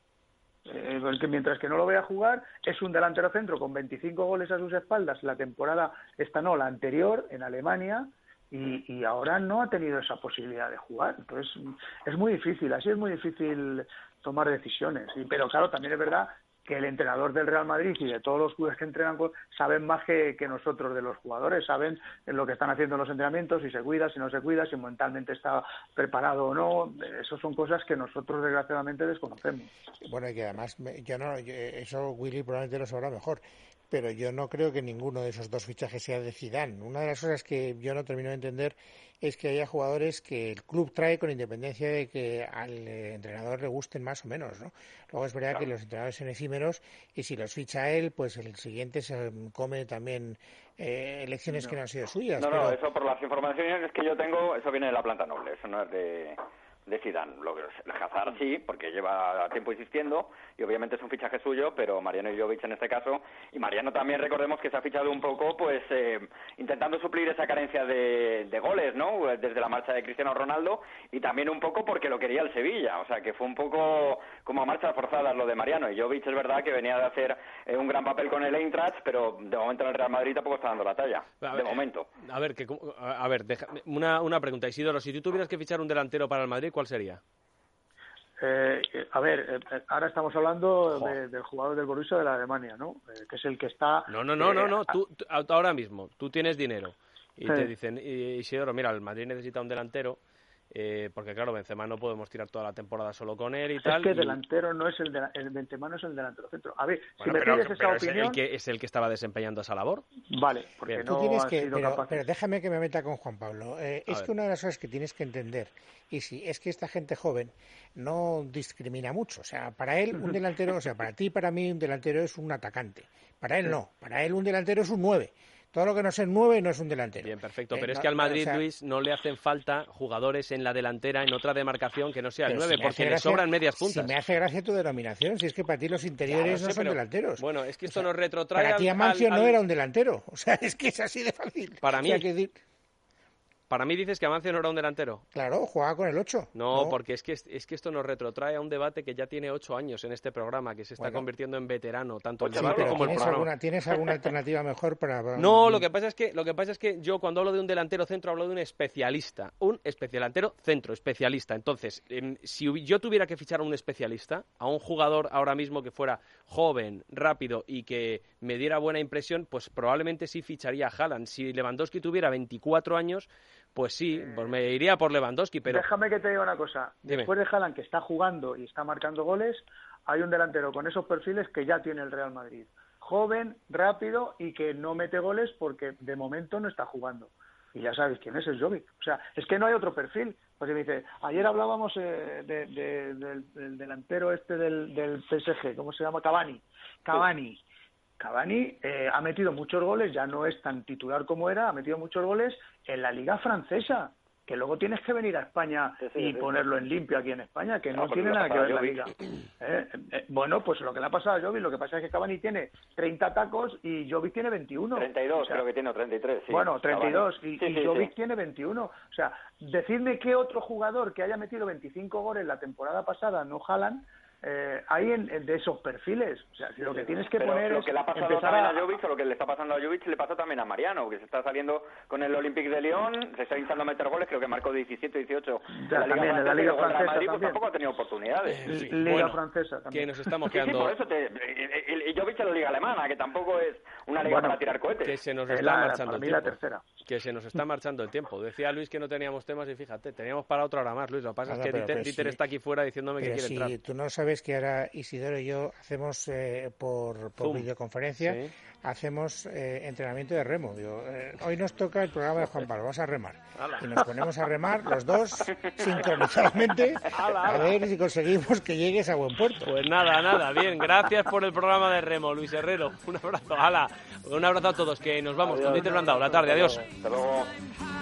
Eh, porque mientras que no lo vea jugar, es un delantero centro con veinticinco goles a sus espaldas la temporada, esta no, la anterior en Alemania, y, y ahora no ha tenido esa posibilidad de jugar. Entonces es muy difícil, así es muy difícil tomar decisiones. Y, pero claro, también es verdad que el entrenador del Real Madrid y de todos los clubes que entrenan saben más que, que nosotros de los jugadores, saben lo que están haciendo en los entrenamientos, si se cuida, si no se cuida, si mentalmente está preparado o no. Eso son cosas que nosotros desgraciadamente desconocemos. Bueno, y que además, yo no, yo, eso Willy probablemente lo sabrá mejor, pero yo no creo que ninguno de esos dos fichajes sea de Zidane. Una de las cosas que yo no termino de entender es que haya jugadores que el club trae con independencia de que al entrenador le gusten más o menos, ¿no? Luego es verdad claro. que los entrenadores son efímeros, y si los ficha él, pues el siguiente se come también eh, elecciones no. que no han sido suyas. No, pero... no, eso por las informaciones que yo tengo, eso viene de la planta noble, eso no es de... de Zidane. Lo que el Hazard sí, porque lleva tiempo insistiendo y obviamente es un fichaje suyo, pero Mariano y Jovic en este caso, y Mariano también recordemos que se ha fichado un poco pues eh, intentando suplir esa carencia de, de goles, ¿no? Desde la marcha de Cristiano Ronaldo, y también un poco porque lo quería el Sevilla, o sea que fue un poco como a marchas forzadas lo de Mariano. Y Jovic es verdad que venía de hacer eh, un gran papel con el Eintracht, pero de momento en el Real Madrid tampoco está dando la talla, a de ver, momento. A ver, que, a ver deja, una, una pregunta, Isidoro, si tú tuvieras que fichar un delantero para el Madrid, ¿cuál sería? Eh, a ver, eh, ahora estamos hablando de, del jugador del Borussia de la Alemania, ¿no? Eh, que es el que está... No, no, no, eh, no, no. Tú, tú, ahora mismo, tú tienes dinero y sí. te dicen, Isidoro, mira, el Madrid necesita un delantero Eh, porque claro, Benzema no podemos tirar toda la temporada solo con él y es tal. que y... delantero no es el, de, el Benzema no es el delantero centro. A ver, bueno, si me pero, pides pero esa es opinión... el que es el que estaba desempeñando esa labor. Vale, porque Bien. no Tú tienes ha que, sido pero, capaz. pero déjame que me meta con Juan Pablo. Eh, es ver. que una de las cosas que tienes que entender, y sí, es que esta gente joven no discrimina mucho. O sea, para él un delantero, o sea, para ti y para mí un delantero es un atacante. Para él no, para él un delantero es un nueve. Todo lo que no es el nueve no es un delantero. Bien, perfecto. Eh, Pero no, es que al Madrid, o sea, Luis, no le hacen falta jugadores en la delantera, en otra demarcación que no sea el pero nueve, si me porque hace le gracia- sobran medias puntas. Si me hace gracia tu denominación, si es que para ti los interiores Ya lo no sé, son pero- delanteros. Bueno, es que esto O sea, nos retrotrae Para ti al- Amancio al- no al- era un delantero. O sea, es que es así de fácil. Para O mí, sea, que di- para mí dices que Amancio no era un delantero. claro, jugaba con el ocho. No, porque es que, es que esto nos retrotrae a un debate que ya tiene ocho años en este programa, que se está Bueno. convirtiendo en veterano, tanto el Sí, debate pero como el ¿tienes programa. alguna, ¿tienes alguna alternativa mejor para...? No, lo que pasa es que lo que pasa es que yo cuando hablo de un delantero centro hablo de un especialista, un especialantero centro, especialista. Entonces, em, si hubi- yo tuviera que fichar a un especialista, a un jugador ahora mismo que fuera joven, rápido y que me diera buena impresión, pues probablemente sí ficharía a Haaland. Si Lewandowski tuviera veinticuatro años, pues sí, pues me iría por Lewandowski, pero Déjame que te diga una cosa. Dime. Después de Haaland, que está jugando y está marcando goles, hay un delantero con esos perfiles que ya tiene el Real Madrid. Joven, rápido y que no mete goles porque de momento no está jugando. Y ya sabes quién es, el Jovic. O sea, es que no hay otro perfil. Pues me dice, ayer hablábamos eh, de, de- del, del delantero este del, del P S G, ¿cómo se llama? Cavani. Cavani. Cavani eh, ha metido muchos goles, ya no es tan titular como era, ha metido muchos goles en la Liga Francesa, que luego tienes que venir a España Sí, sí, y sí. ponerlo en limpio aquí en España, que no, No, porque tiene le ha nada que ver pasado la a Liga. Jovic. Eh, eh, bueno, pues lo que le ha pasado a Jovic, lo que pasa es que Cavani tiene treinta tacos y Jovic tiene veintiuno. treinta y dos O sea, creo que tiene, o treinta y tres. Sí, bueno, treinta y dos, Cavani. y, Sí, y sí, Jovic sí. tiene veintiuno. O sea, decidme qué otro jugador que haya metido veinticinco goles la temporada pasada, no Haaland, eh, hay en, en de esos perfiles. O sea, si lo que tienes que Pero poner lo es que le ha pasado empezar también a... a Jovic, o lo que le está pasando a Jovic, le pasa también a Mariano, que se está saliendo con el Olympique de Lyon, se está intentando meter goles, creo que marcó diecisiete, dieciocho Ya, también, en la Liga y luego el Real Francesa Madrid pues, también. tampoco ha tenido oportunidades. En fin, Liga bueno, Francesa también. que nos estamos Sí, sí, quedando por eso te... Y, y, y Jovic en la Liga Alemana, que tampoco es una liga Bueno, para tirar cohetes. que se nos Eh, está la- marchando para el mí la tiempo. tercera. Que se nos está marchando el tiempo. Decía Luis que no teníamos temas y fíjate, teníamos para otra hora más, Luis. Lo que pasa Nada, es que pero- Dieter, pero Dieter sí. está aquí fuera diciéndome que Pero quiere si entrar. tú no sabes que ahora Isidoro y yo hacemos eh, por, por Zoom. videoconferencia, Sí. hacemos eh, entrenamiento de remo. Digo, eh, hoy nos toca el programa de Juan Pablo, vamos a remar. Ala. Y nos ponemos a remar los dos sincronizadamente a ver si conseguimos que llegues a buen puerto. Pues nada, nada, bien. Gracias por el programa de remo, Luis Herrero. Un abrazo. Hala, un abrazo a todos, que nos vamos. Con Dieter Brandao, la tarde. Adiós. Hasta luego.